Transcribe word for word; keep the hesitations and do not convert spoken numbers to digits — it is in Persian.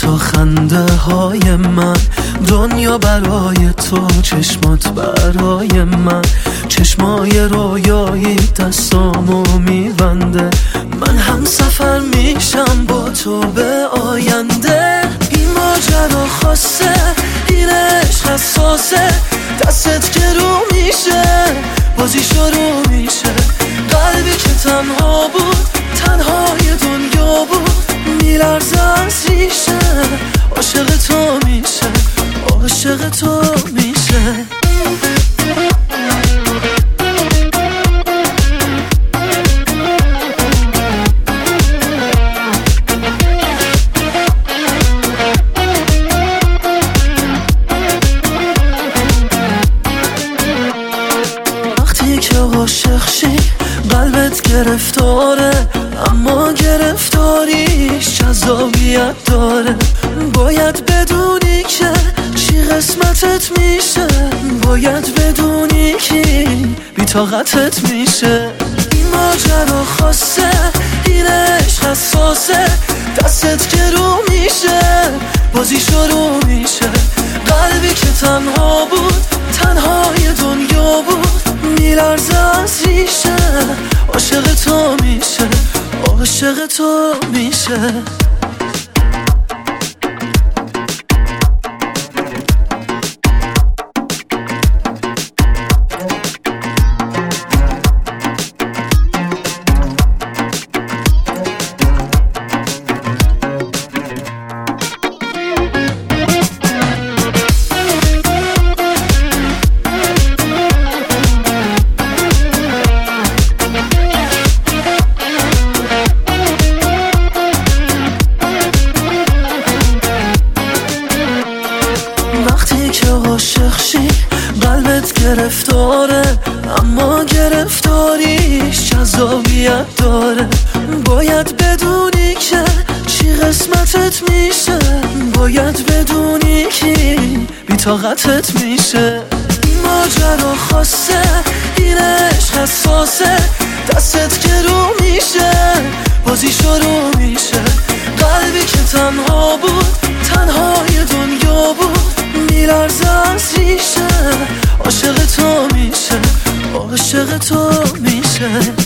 تو خنده های من، دنیا برای تو، چشمات برای من، چشمای رویایی دستامو میبنده. من هم سفر میشم با تو به آینده. این ماجرا خاصه، این عشق حساسه، دستت که رو میشه بازی شروع میشه. قلبی که تنها بود، تنهای دنیا بود، میلرزه از ریشه. عاشق تو میشه، عاشق تو میشه. وقتی که عاشق شی قلبت گرفتاره، اما گرفتاریش جذابیت داره. باید بدونی که چی قسمتت میشه، باید بدونی که بی طاقتت میشه. این ماجرا خاصه، این عشق حساسه، دستت که رو میشه بازی شروع میشه. قلبی که تنها بود، تنهای دنیا بود، میلرزه از ریشه. عاشق تو میشه، عاشق تو میشه. وقتی که عاشق شی قلبت گرفتاره، اما گرفتاریش جذابیت داره. باید بدونی که چی قسمتت میشه، باید بدونی که بی طاقتت میشه. این ماجرا خاصه، این عشق حساسه، دستت که رو میشه بازی شروع میشه. قلبی که تنها بود، تنهای دنیا بود، میلرزه از ریشه. عاشق تو میشه، عاشق تو میشه.